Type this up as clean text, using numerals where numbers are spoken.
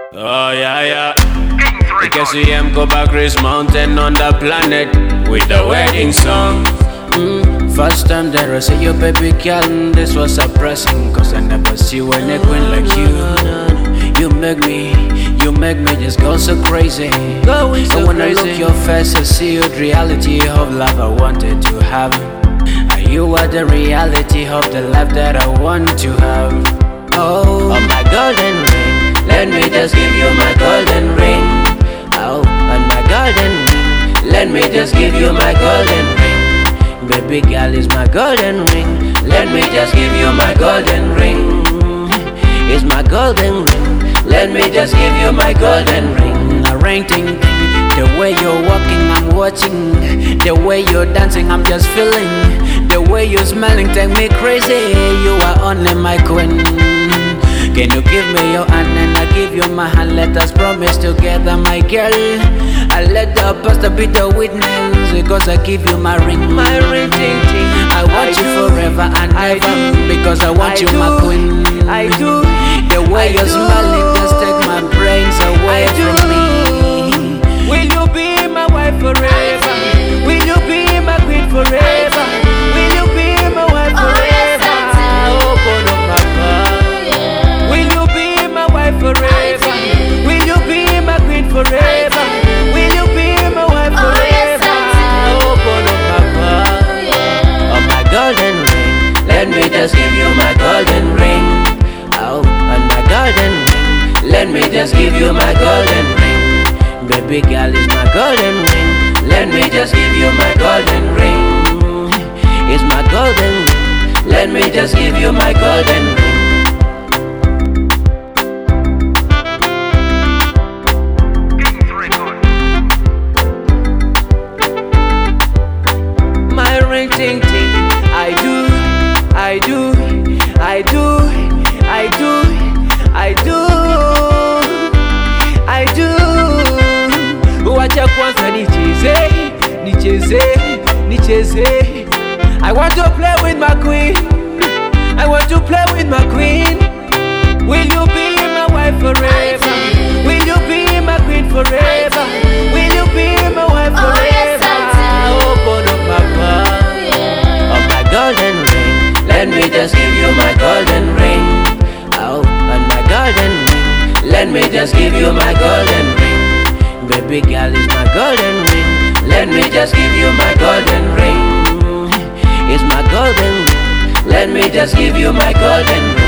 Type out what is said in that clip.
Oh yeah, yeah. Because go back Chris Mountain on the planet with the wedding song. First time that I see your baby girl, this was surprising, cause I never see when a queen like you. You make me just go so crazy. And when I look your face, I see the reality of love I wanted to have. And you are the reality of the life that I want to have. Oh, my golden ring, let me just give you my golden ring. Oh, and my golden ring, let me just give you my golden ring. Baby girl is my golden ring, let me just give you my golden ring. It's my golden ring, let me just give you my golden ring. A ring ting ting, the way you're walking I'm watching, the way you're dancing I'm just feeling, the way you're smelling take me crazy. You are only my queen. Can you give me your hand and I give you my hand? Let us promise together, my girl. I let the pastor be the witness, because I give you my ring, ting ting. I want you forever and ever, because I want you my queen. I do. The way you're smiling just take my brains away from me. Will you be my wife forever? Will you be my queen forever? Will you be my wife forever? Open up my heart. Will you be my wife forever? Will you be my queen forever? Will you be my wife forever? Open up my heart. Oh, my golden ring, let me just give you my golden ring. Oh, and my golden ring, let me just give you my golden ring. Baby girl is my golden ring, let me just give you my golden ring. It's my golden ring, let me just give you my golden ring. My ring ting ting, I do. Wacha kwanza nicheze. I want to play with my queen. I want to play with my queen. Will you be my wife forever? Will you be my queen forever? Will you be my wife forever? Open up my heart. Oh, my golden ring, let me just give you my golden ring. Oh, and my golden ring, let me just give you my golden ring. Baby girl is my golden ring, let me just give you my golden ring. It's my golden ring, let me just give you my golden ring.